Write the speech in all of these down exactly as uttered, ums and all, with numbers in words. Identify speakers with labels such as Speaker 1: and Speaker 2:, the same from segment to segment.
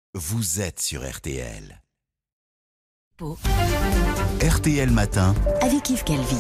Speaker 1: vous êtes sur R T L. R T L Matin
Speaker 2: avec Yves Calvi.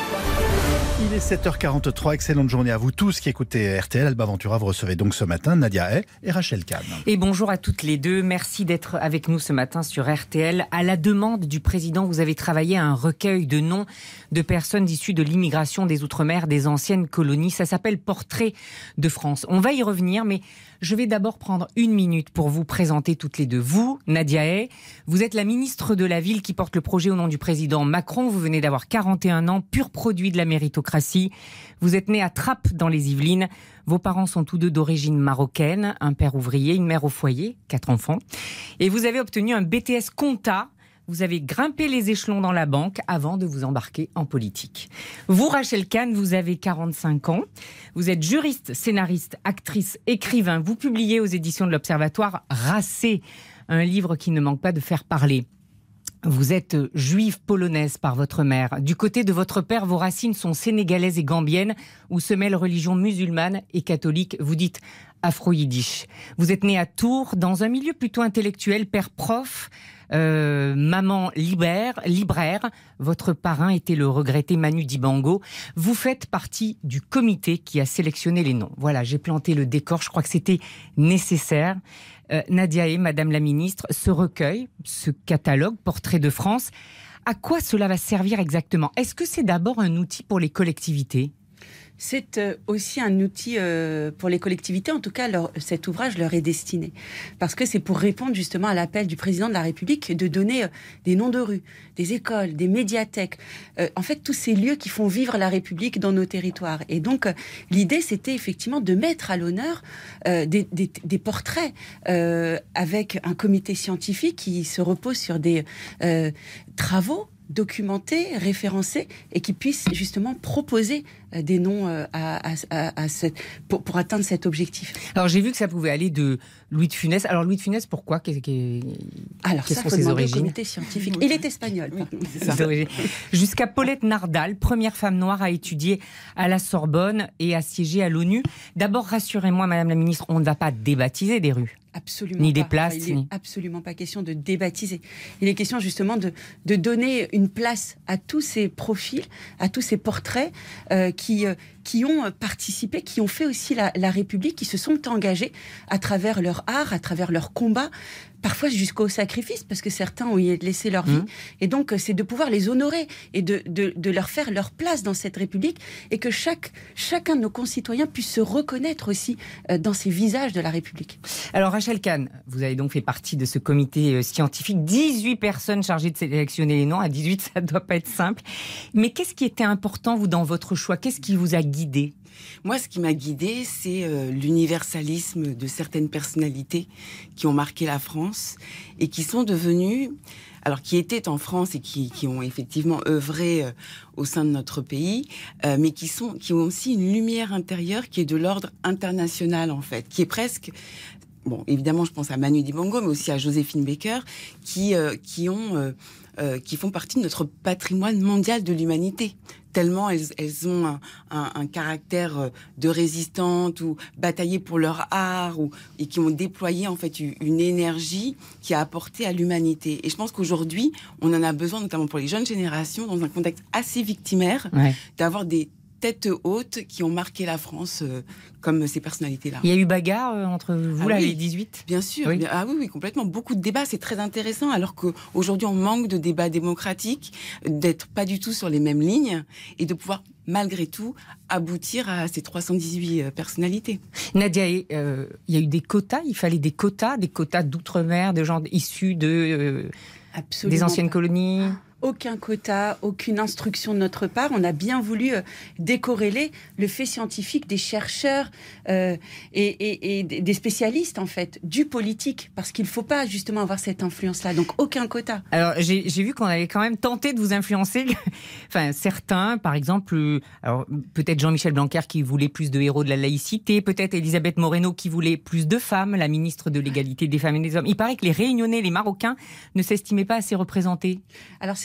Speaker 3: Il est sept heures quarante-trois, excellente journée à vous tous qui écoutez R T L. Alba Ventura, vous recevez donc ce matin Nadia Hay et Rachel Kahn.
Speaker 4: Et bonjour à toutes les deux, merci d'être avec nous ce matin sur R T L. À la demande du président, vous avez travaillé à un recueil de noms de personnes issues de l'immigration des Outre-mer, des anciennes colonies. Ça s'appelle Portrait de France. On va y revenir, mais je vais d'abord prendre une minute pour vous présenter toutes les deux. Vous, Nadia Hay, vous êtes la ministre de la Ville qui porte le projet au nom du président Macron. Vous venez d'avoir quarante et un ans, pur produit de la méritocratie. Vous êtes née à Trappes dans les Yvelines. Vos parents sont tous deux d'origine marocaine, un père ouvrier, une mère au foyer, quatre enfants. Et vous avez obtenu un B T S compta. Vous avez grimpé les échelons dans la banque avant de vous embarquer en politique. Vous, Rachel Kahn, vous avez quarante-cinq ans. Vous êtes juriste, scénariste, actrice, écrivain. Vous publiez aux éditions de l'Observatoire Racé, un livre qui ne manque pas de faire parler. Vous êtes juive polonaise par votre mère. Du côté de votre père, vos racines sont sénégalaises et gambiennes, où se mêlent religions musulmanes et catholiques. Vous dites afro-yiddish. Vous êtes née à Tours, dans un milieu plutôt intellectuel, père prof, euh, maman libraire, libraire. Votre parrain était le regretté Manu Dibango. Vous faites partie du comité qui a sélectionné les noms. Voilà, j'ai planté le décor. Je crois que c'était nécessaire. Euh, Nadia Hay, Madame la Ministre, ce recueil, ce catalogue, Portrait de France, à quoi cela va servir exactement ? Est-ce que c'est d'abord un outil pour les collectivités ?
Speaker 5: C'est aussi un outil pour les collectivités, en tout cas leur, cet ouvrage leur est destiné. Parce que c'est pour répondre justement à l'appel du président de la République de donner des noms de rues, des écoles, des médiathèques, euh, en fait tous ces lieux qui font vivre la République dans nos territoires. Et donc l'idée c'était effectivement de mettre à l'honneur euh, des, des, des portraits euh, avec un comité scientifique qui se repose sur des euh, travaux documentés, référencés et qui puissent justement proposer des noms à, à, à, à cette, pour, pour atteindre cet objectif.
Speaker 4: Alors j'ai vu que ça pouvait aller de Louis de Funès. Alors Louis de Funès, pourquoi ? Qu'est-ce, qu'est,
Speaker 5: Alors
Speaker 4: quelles
Speaker 5: ça,
Speaker 4: sont
Speaker 5: faut
Speaker 4: ses
Speaker 5: demander
Speaker 4: origines ?
Speaker 5: au comité scientifique. Il est espagnol.
Speaker 4: Oui, c'est ça. Jusqu'à Paulette Nardal, première femme noire à étudier à la Sorbonne et à siéger à l'ONU. D'abord, rassurez-moi, Madame la Ministre, on ne va pas débaptiser des rues.
Speaker 5: Absolument
Speaker 4: ni
Speaker 5: pas.
Speaker 4: des places.
Speaker 5: Enfin, il n'est
Speaker 4: ni...
Speaker 5: absolument pas question de débaptiser. Il est question justement de, de donner une place à tous ces profils, à tous ces portraits euh, qui, euh, qui ont participé, qui ont fait aussi la, la République, qui se sont engagés à travers leur art, à travers leur combat, parfois jusqu'au sacrifice, parce que certains ont laissé leur vie. Mmh. Et donc, c'est de pouvoir les honorer et de, de, de leur faire leur place dans cette République et que chaque, chacun de nos concitoyens puisse se reconnaître aussi dans ces visages de la République.
Speaker 4: Alors, Rachel Kahn, vous avez donc fait partie de ce comité scientifique. dix-huit personnes chargées de sélectionner les noms. À dix-huit, ça ne doit pas être simple. Mais qu'est-ce qui était important, vous, dans votre choix ? Qu'est-ce qui vous a guidé ?
Speaker 6: Moi, ce qui m'a guidée, c'est euh, l'universalisme de certaines personnalités qui ont marqué la France et qui sont devenues, alors qui étaient en France et qui, qui ont effectivement œuvré euh, au sein de notre pays, euh, mais qui sont, qui ont aussi une lumière intérieure qui est de l'ordre international en fait, qui est presque. Bon, évidemment, je pense à Manu Dibango, mais aussi à Joséphine Baker, qui euh, qui ont euh, euh, qui font partie de notre patrimoine mondial de l'humanité. Tellement elles, elles ont un, un, un caractère de résistante ou bataillé pour leur art ou, et qui ont déployé en fait une énergie qui a apporté à l'humanité. Et je pense qu'aujourd'hui, on en a besoin, notamment pour les jeunes générations, dans un contexte assez victimaire, ouais. d'avoir des têtes hautes qui ont marqué la France euh, comme ces personnalités-là.
Speaker 4: Il y a eu bagarre euh, entre vous, ah là, oui, les dix-huit ?
Speaker 6: Bien sûr.
Speaker 4: Oui.
Speaker 6: Bien, ah oui, oui, complètement. Beaucoup de débats, c'est très intéressant, alors qu'aujourd'hui, on manque de débats démocratiques, d'être pas du tout sur les mêmes lignes et de pouvoir, malgré tout, aboutir à ces trois cent dix-huit personnalités.
Speaker 4: Nadia, euh, il y a eu des quotas, il fallait des quotas, des quotas d'outre-mer, de gens issus de, euh, des anciennes pas. colonies.
Speaker 5: Aucun quota, aucune instruction de notre part. On a bien voulu euh, décorréler le fait scientifique des chercheurs euh, et, et, et des spécialistes, en fait, du politique, parce qu'il ne faut pas justement avoir cette influence-là. Donc, aucun quota.
Speaker 4: Alors, j'ai, j'ai vu qu'on avait quand même tenté de vous influencer. Enfin, certains, par exemple, euh, alors, peut-être Jean-Michel Blanquer qui voulait plus de héros de la laïcité, peut-être Elisabeth Moreno qui voulait plus de femmes, la ministre de l'égalité des femmes et des hommes. Il paraît que les Réunionnais, les Marocains, ne s'estimaient pas assez représentés.
Speaker 5: Alors, c'est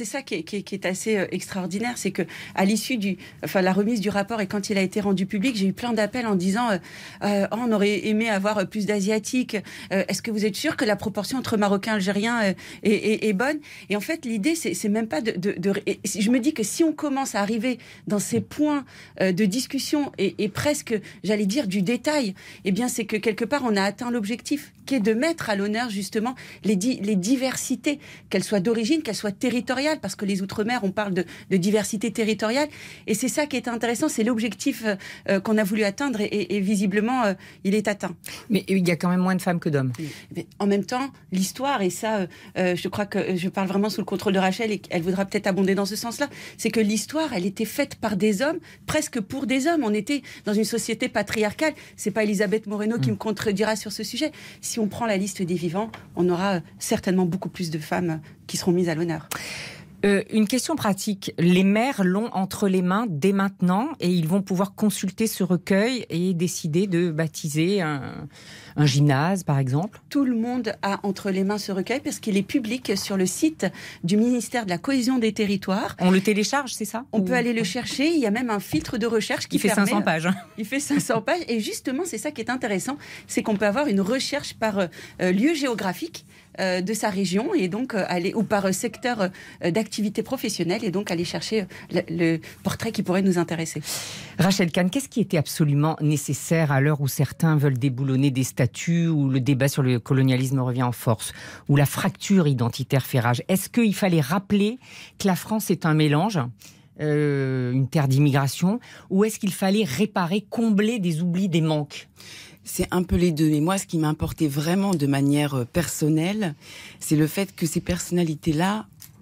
Speaker 5: ça qui est, qui est, qui est assez euh, extraordinaire, c'est que à l'issue du, enfin la remise du rapport et quand il a été rendu public, j'ai eu plein d'appels en disant euh, euh, oh, on aurait aimé avoir plus d'asiatiques. Euh, est-ce que vous êtes sûr que la proportion entre Marocains et Algériens euh, est, est, est bonne? Et en fait, l'idée, c'est, c'est même pas de, de, de. Je me dis que si on commence à arriver dans ces points euh, de discussion et, et presque, j'allais dire, du détail, eh bien, c'est que quelque part, on a atteint l'objectif, qui est de mettre à l'honneur justement les, di- les diversités, qu'elles soient d'origine, qu'elles soient territoriales, parce que les Outre-mer, on parle de, de diversité territoriale, et c'est ça qui est intéressant, c'est l'objectif euh, qu'on a voulu atteindre, et, et, et visiblement, euh, il est atteint.
Speaker 4: Mais il y a quand même moins de femmes que d'hommes.
Speaker 5: Mais en même temps, l'histoire, et ça, euh, je crois que je parle vraiment sous le contrôle de Rachel, et elle voudra peut-être abonder dans ce sens-là, c'est que l'histoire, elle était faite par des hommes, presque pour des hommes. On était dans une société patriarcale. C'est pas Elisabeth Moreno mmh. qui me contredira sur ce sujet. Si on prend la liste des vivants, on aura certainement beaucoup plus de femmes qui seront mises à l'honneur.
Speaker 4: Euh, une question pratique. Les maires l'ont entre les mains dès maintenant et ils vont pouvoir consulter ce recueil et décider de baptiser un, un gymnase, par exemple.
Speaker 5: Tout le monde a entre les mains ce recueil parce qu'il est public sur le site du ministère de la Cohésion des Territoires.
Speaker 4: On le télécharge, c'est ça?
Speaker 5: On Ou... peut aller le chercher. Il y a même un filtre de recherche qui
Speaker 4: il fait
Speaker 5: permet...
Speaker 4: cinq cents pages. Hein.
Speaker 5: Il fait cinq cents pages. Et justement, c'est ça qui est intéressant, c'est qu'on peut avoir une recherche par euh, lieu géographique euh, de sa région et donc euh, aller ou par euh, secteur euh, d'activité professionnelle et donc aller chercher euh, le, le portrait qui pourrait nous intéresser.
Speaker 4: Rachel Kahn, qu'est-ce qui était absolument nécessaire à l'heure où certains veulent déboulonner des statuts, où le débat sur le colonialisme revient en force, où la fracture identitaire fait rage? Est-ce qu'il fallait rappeler que la France est un mélange, euh, une terre d'immigration, ou est-ce qu'il fallait réparer, combler des oublis, des manques?
Speaker 6: C'est un peu les deux. Mais moi, ce qui m'importait vraiment de manière personnelle, c'est le fait que ces personnalités-là,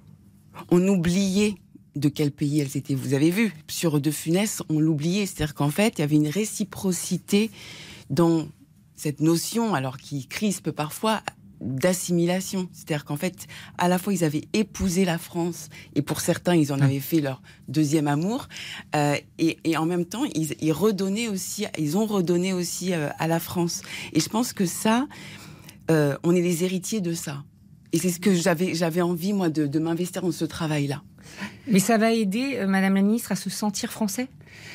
Speaker 6: on oubliait de quel pays elles étaient. Vous avez vu, sur De Funès, on l'oubliait. C'est-à-dire qu'en fait, il y avait une réciprocité dans cette notion, alors qui crispe parfois, d'assimilation. C'est-à-dire qu'en fait, à la fois, ils avaient épousé la France, et pour certains, ils en avaient fait leur deuxième amour, euh, et, et en même temps, ils, ils redonnaient aussi, ils ont redonné aussi euh, à la France. Et je pense que ça, euh, on est les héritiers de ça. Et c'est ce que j'avais, j'avais envie, moi, de, de m'investir dans ce travail-là.
Speaker 4: Mais ça va aider, euh, Madame la Ministre, à se sentir français ?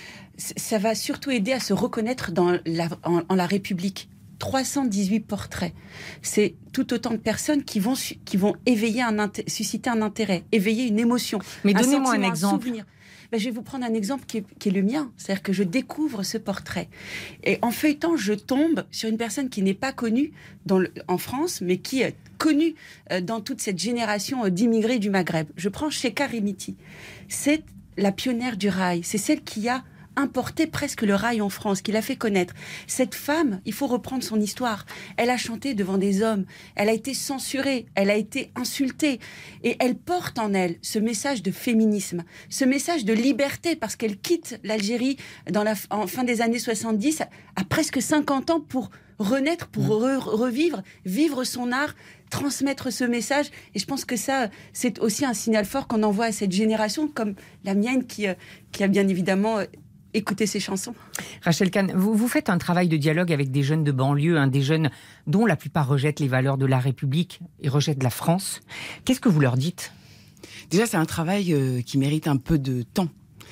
Speaker 5: Ça va surtout aider à se reconnaître dans la, en, en la République. trois cent dix-huit portraits. C'est tout autant de personnes qui vont, qui vont éveiller un, susciter un intérêt, éveiller une émotion.
Speaker 4: Mais donnez-moi un exemple.
Speaker 5: Un ben, je vais vous prendre un exemple qui est, qui est le mien. C'est-à-dire que je découvre ce portrait. Et en feuilletant, je tombe sur une personne qui n'est pas connue dans le, en France, mais qui est connue euh, dans toute cette génération euh, d'immigrés du Maghreb. Je prends Cheka Rimiti. C'est la pionnière du rail. C'est celle qui a importé presque le rail en France, qui l'a fait connaître. Cette femme, il faut reprendre son histoire. Elle a chanté devant des hommes, elle a été censurée, elle a été insultée, et elle porte en elle ce message de féminisme, ce message de liberté, parce qu'elle quitte l'Algérie dans la, en fin des années soixante-dix, à presque cinquante ans, pour renaître, pour re- revivre, vivre son art, transmettre ce message. Et je pense que ça, c'est aussi un signal fort qu'on envoie à cette génération, comme la mienne, qui, qui a bien évidemment écouter ces chansons.
Speaker 4: Rachel Kahn, vous, vous faites un travail de dialogue avec des jeunes de banlieue, hein, des jeunes dont la plupart rejettent les valeurs de la République et rejettent la France. Qu'est-ce que vous leur dites ?
Speaker 6: Déjà, c'est un travail euh, qui mérite un peu de temps.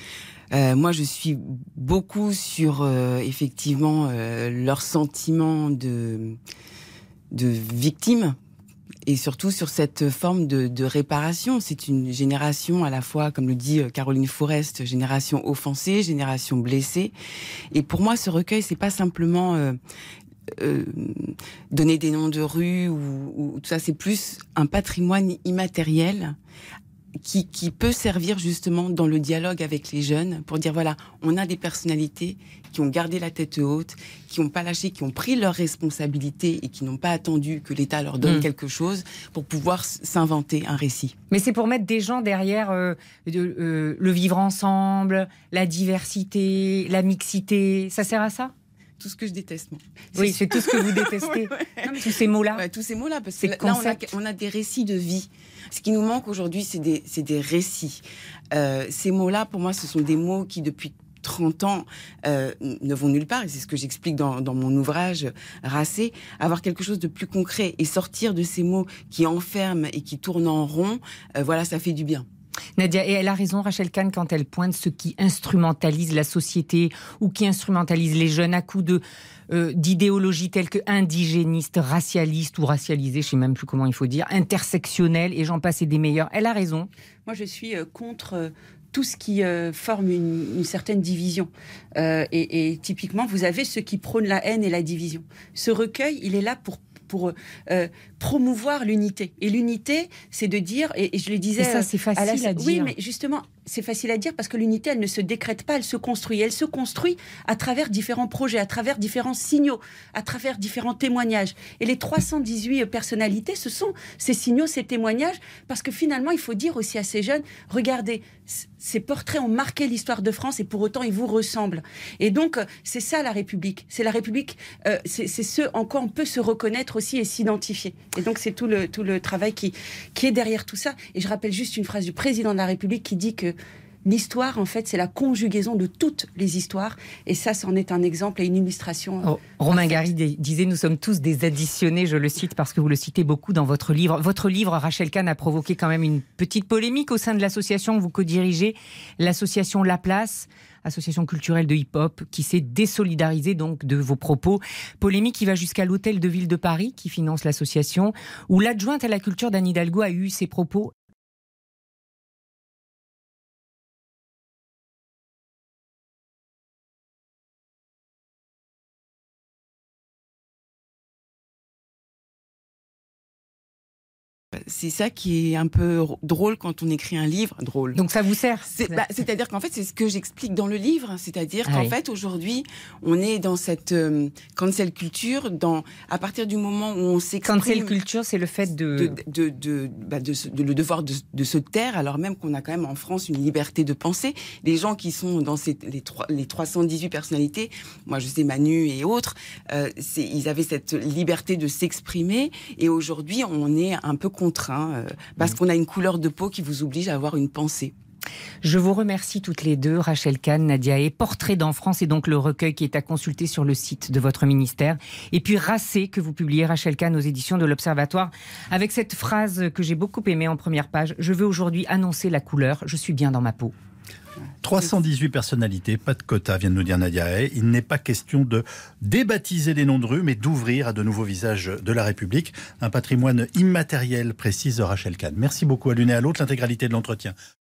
Speaker 6: Euh, moi, je suis beaucoup sur, euh, effectivement, euh, leur sentiment de, de victime, et surtout sur cette forme de, de réparation. C'est une génération à la fois, comme le dit Caroline Fourest, génération offensée, génération blessée. Et pour moi, ce recueil, c'est pas simplement euh, euh, donner des noms de rues ou, ou tout ça. C'est plus un patrimoine immatériel qui, qui peut servir justement dans le dialogue avec les jeunes pour dire voilà, on a des personnalités qui ont gardé la tête haute, qui n'ont pas lâché, qui ont pris leurs responsabilités et qui n'ont pas attendu que l'État leur donne mmh. quelque chose pour pouvoir s'inventer un récit.
Speaker 4: Mais c'est pour mettre des gens derrière euh, de, euh, le vivre ensemble, la diversité, la mixité, ça sert à ça ?
Speaker 6: Tout ce que je déteste, moi.
Speaker 4: Oui, c'est, c'est tout ce que vous détestez. ouais, ouais. Non, tous ces mots-là.
Speaker 6: Ouais, tous ces mots-là, parce que là, là on, a, on a des récits de vie. Ce qui nous manque aujourd'hui, c'est des, c'est des récits. Euh, ces mots-là, pour moi, ce sont des mots qui, depuis trente ans, euh, ne vont nulle part. Et c'est ce que j'explique dans, dans mon ouvrage « Racé ». Avoir quelque chose de plus concret et sortir de ces mots qui enferment et qui tournent en rond, euh, voilà, ça fait du bien.
Speaker 4: Nadia, et elle a raison, Rachel Kahn, quand elle pointe ceux qui instrumentalisent la société ou qui instrumentalisent les jeunes à coups de, euh, d'idéologies telles que indigénistes, racialistes ou racialisées, je ne sais même plus comment il faut dire, intersectionnelles, et j'en passe et des meilleurs. Elle a raison.
Speaker 5: Moi, je suis euh, contre... Euh... tout ce qui euh, forme une, une certaine division. Euh, et, et typiquement, vous avez ceux qui prônent la haine et la division. Ce recueil, il est là pour pour euh, promouvoir l'unité. Et l'unité, c'est de dire, et, et je le disais...
Speaker 4: Et ça, c'est facile à, la... à dire.
Speaker 5: Oui, mais justement, c'est facile à dire parce que l'unité, elle ne se décrète pas, elle se construit. Elle se construit à travers différents projets, à travers différents signaux, à travers différents témoignages. Et les trois cent dix-huit personnalités, ce sont ces signaux, ces témoignages, parce que finalement, il faut dire aussi à ces jeunes, regardez, ces portraits ont marqué l'histoire de France et pour autant, ils vous ressemblent. Et donc, c'est ça la République. C'est la République, euh, c'est, c'est ce en quoi on peut se reconnaître aussi et s'identifier. Et donc, c'est tout le, tout le travail qui, qui est derrière tout ça. Et je rappelle juste une phrase du président de la République qui dit que l'histoire, en fait, c'est la conjugaison de toutes les histoires. Et ça, c'en est un exemple et une illustration.
Speaker 4: Oh, Romain Gary disait « Nous sommes tous des additionnés », je le cite parce que vous le citez beaucoup dans votre livre. Votre livre, Rachel Kahn, a provoqué quand même une petite polémique au sein de l'association que vous co-dirigez, l'association La Place, association culturelle de hip-hop, qui s'est désolidarisée donc de vos propos. Polémique qui va jusqu'à l'Hôtel de Ville de Paris, qui finance l'association, où l'adjointe à la culture d'Anne Hidalgo a eu ses propos
Speaker 6: C'est ça qui est un peu drôle quand on écrit un livre. Drôle.
Speaker 4: Donc ça vous sert
Speaker 6: c'est, bah, C'est-à-dire qu'en fait, c'est ce que j'explique dans le livre. C'est-à-dire
Speaker 4: ah
Speaker 6: qu'en
Speaker 4: oui.
Speaker 6: fait, aujourd'hui, on est dans cette euh, cancel culture. Dans, à partir du moment où on s'exprime...
Speaker 4: Cancel culture, c'est le fait de...
Speaker 6: De, de, de, bah de, de, de le devoir de, de se taire, alors même qu'on a quand même en France une liberté de penser. Les gens qui sont dans ces, les, trois, les trois cent dix-huit personnalités, moi je sais Manu et autres, euh, c'est, ils avaient cette liberté de s'exprimer. Et aujourd'hui, on est un peu contraint euh, parce qu'on a une couleur de peau qui vous oblige à avoir une pensée.
Speaker 4: Je vous remercie toutes les deux, Rachel Kahn, Nadia Hay. Portrait d'enfance est donc le recueil qui est à consulter sur le site de votre ministère. Et puis Racé, que vous publiez, Rachel Kahn, aux éditions de l'Observatoire, avec cette phrase que j'ai beaucoup aimée en première page. Je veux aujourd'hui annoncer la couleur, je suis bien dans ma peau.
Speaker 3: trois cent dix-huit personnalités, pas de quota, vient de nous dire Nadia Hay. Il n'est pas question de débaptiser les noms de rues, mais d'ouvrir à de nouveaux visages de la République. Un patrimoine immatériel, précise Rachel Kahn. Merci beaucoup à l'une et à l'autre, l'intégralité de l'entretien.